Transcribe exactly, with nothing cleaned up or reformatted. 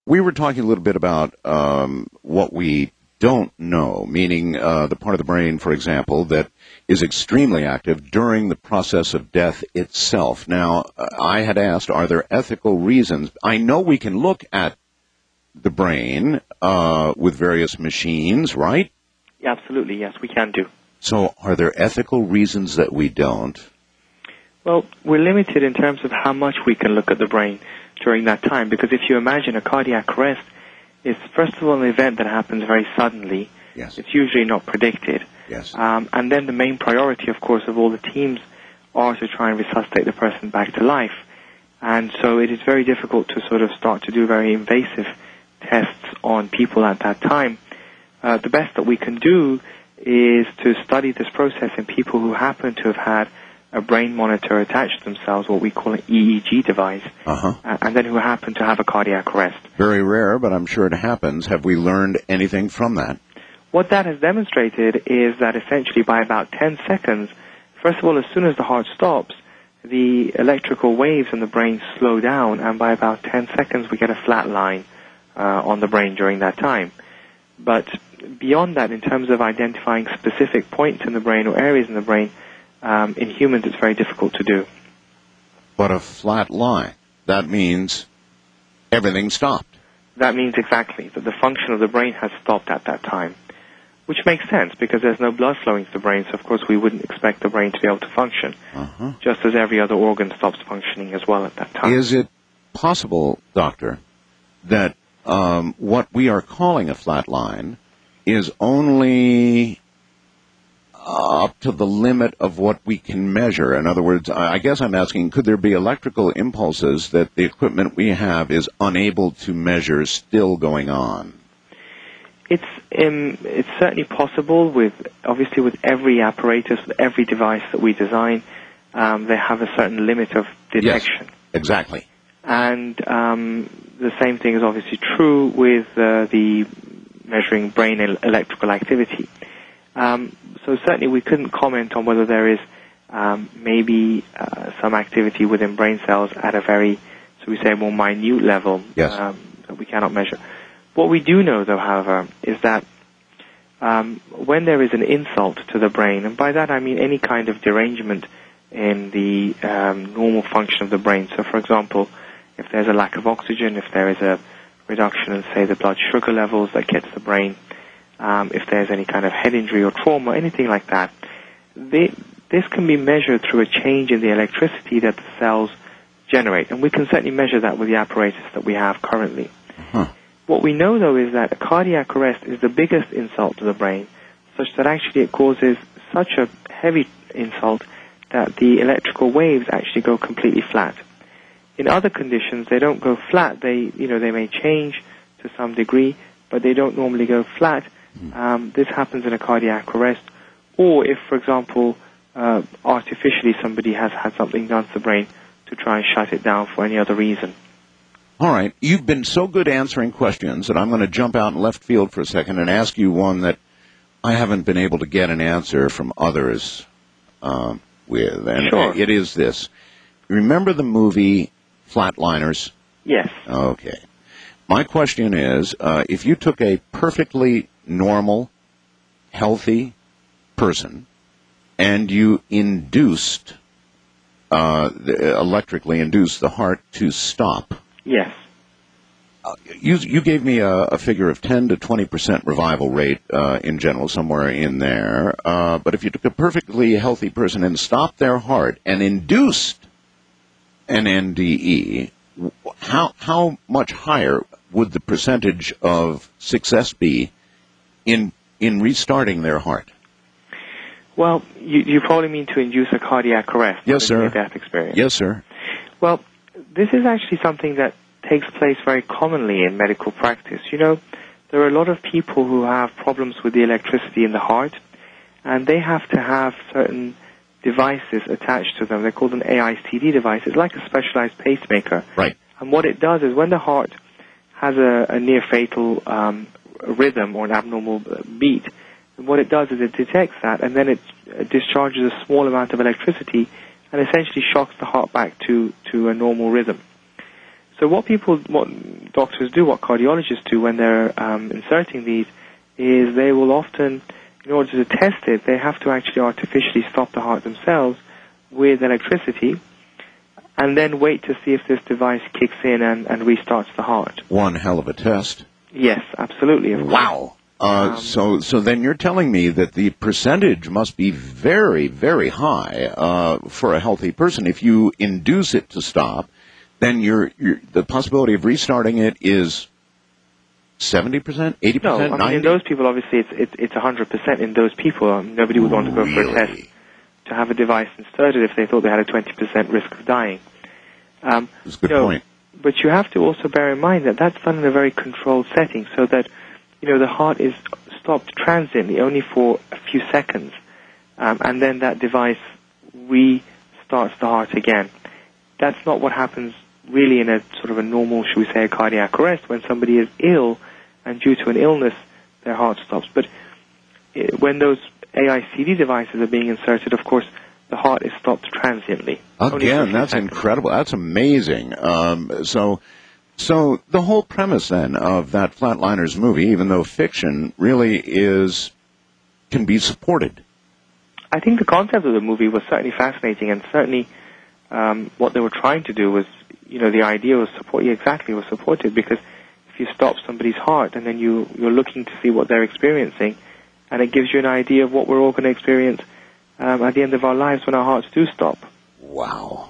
we were talking a little bit about um, what we don't know, meaning uh, the part of the brain, for example, that is extremely active during the process of death itself. Now, I had asked, are there ethical reasons? I know we can look at the brain uh, with various machines, right? Yeah, absolutely, yes, we can do. So are there ethical reasons that we don't? Well, we're limited in terms of how much we can look at the brain during that time, because if you imagine a cardiac arrest, it's first of all an event that happens very suddenly. Yes. It's usually not predicted. Yes. Um, and then the main priority, of course, of all the teams are to try and resuscitate the person back to life. And so it is very difficult to sort of start to do very invasive tests on people at that time. Uh, the best that we can do is to study this process in people who happen to have had a brain monitor attached to themselves, what we call an E E G device, uh-huh. uh, and then who happen to have a cardiac arrest. Very rare, but I'm sure it happens. Have we learned anything from that? What that has demonstrated is that essentially by about ten seconds, first of all, as soon as the heart stops, the electrical waves in the brain slow down, and by about ten seconds we get a flat line uh, on the brain during that time. But beyond that, in terms of identifying specific points in the brain or areas in the brain, um, in humans it's very difficult to do. But a flat line, that means everything stopped. That means exactly that the function of the brain has stopped at that time, which makes sense because there's no blood flowing to the brain, so of course we wouldn't expect the brain to be able to function, uh-huh. just as every other organ stops functioning as well at that time. Is it possible, doctor, that um, what we are calling a flat line is only up to the limit of what we can measure? In other words, I guess I'm asking, could there be electrical impulses that the equipment we have is unable to measure still going on? It's um, it's certainly possible. With obviously with every apparatus, with every device that we design, um, they have a certain limit of detection. Yes, exactly. And um, the same thing is obviously true with uh, the measuring brain el- electrical activity. Um, so certainly we couldn't comment on whether there is um, maybe uh, some activity within brain cells at a very, so we say, more minute level yes. um, that we cannot measure. What we do know, though, however, is that um, when there is an insult to the brain, and by that I mean any kind of derangement in the um, normal function of the brain. So, for example, if there's a lack of oxygen, if there is a reduction in, say, the blood sugar levels that gets the brain, um, if there's any kind of head injury or trauma, anything like that, they, this can be measured through a change in the electricity that the cells generate. And we can certainly measure that with the apparatus that we have currently. Huh. What we know, though, is that a cardiac arrest is the biggest insult to the brain, such that actually it causes such a heavy insult that the electrical waves actually go completely flat. In other conditions, they don't go flat. They, you know, they may change to some degree, but they don't normally go flat. Um, this happens in a cardiac arrest, or if, for example, uh, artificially somebody has had something done to the brain to try and shut it down for any other reason. All right. You've been so good answering questions that I'm going to jump out in left field for a second and ask you one that I haven't been able to get an answer from others um, with. And sure. It is this. Remember the movie Flatliners? Yes. Okay. My question is, uh, if you took a perfectly normal, healthy person and you induced, uh, the, electrically induced the heart to stop. Yes. Uh, you, you gave me a, a figure of ten to twenty percent revival rate uh, in general, somewhere in there. Uh, but if you took a perfectly healthy person and stopped their heart and induced an N D E, how how much higher would the percentage of success be in in restarting their heart? Well, you, you probably mean to induce a cardiac arrest. Yes, sir. A death experience. Yes, sir. Well, this is actually something that takes place very commonly in medical practice. You know, there are a lot of people who have problems with the electricity in the heart, and they have to have certain devices attached to them. They're called an A I C D device. It's like a specialized pacemaker. Right. And what it does is when the heart has a, a near-fatal um, rhythm or an abnormal beat, what it does is it detects that, and then it discharges a small amount of electricity and essentially shocks the heart back to, to a normal rhythm. So what people, what doctors do, what cardiologists do when they're um, inserting these, is they will often, in order to test it, they have to actually artificially stop the heart themselves with electricity, and then wait to see if this device kicks in and, and restarts the heart. One hell of a test. Yes, absolutely. Of wow. Uh, um, so, so then you're telling me that the percentage must be very, very high uh, for a healthy person. If you induce it to stop, then you're, you're, the possibility of restarting it is seventy percent, eighty percent, no, I ninety percent? mean, in those people, obviously, it's it's it's one hundred percent in those people. Um, nobody would want to go really? for a test to have a device inserted if they thought they had a twenty percent risk of dying. Um, That's a good you know, point. But you have to also bear in mind that that's done in a very controlled setting, so that, you know, the heart is stopped transiently, only for a few seconds, um, and then that device restarts the heart again. That's not what happens really in a sort of a normal, should we say, a cardiac arrest, when somebody is ill and due to an illness their heart stops. But it, when those A I C D devices are being inserted, of course, the heart is stopped transiently. Again, that's seconds. incredible. That's amazing. Um, so, so the whole premise then of that Flatliners movie, even though fiction, really is can be supported. I think the concept of the movie was certainly fascinating, and certainly um, what they were trying to do was, you know, the idea was support. Yeah, exactly, was supported, because if you stop somebody's heart and then you you're looking to see what they're experiencing, and it gives you an idea of what we're all going to experience Um, at the end of our lives when our hearts do stop. Wow.